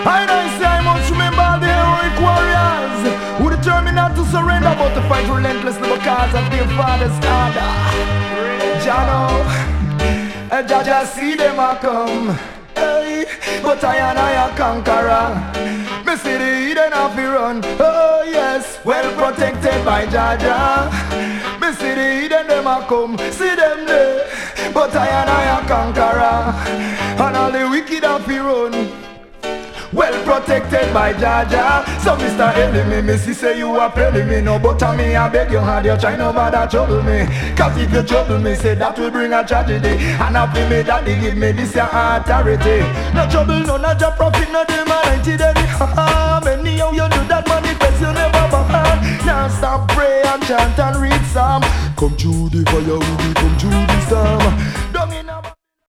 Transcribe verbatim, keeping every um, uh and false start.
I know say I must remember the heroic warriors who determined not to surrender but to fight relentlessly because of their father's order. Jano, and Jaja see them a come, hey, but I and I a conqueror. Me see the hidden off the run, oh yes, well protected by Jaja. Me see the hidden them a come, see them there, but I and I a conqueror. And all the wicked off the run, well protected by Jaja. So Mister Enemy, me see say you are playing me. No but me, I beg your hand, you're trying to bother trouble me. Cause if you trouble me, say that will bring a tragedy. And after me that they give me this your authority. No trouble, no not your profit, no them a ninety day. Many how you do that manifest, you never behind. Now stop pray and chant and read psalm. Come through the fire with me, come through the storm.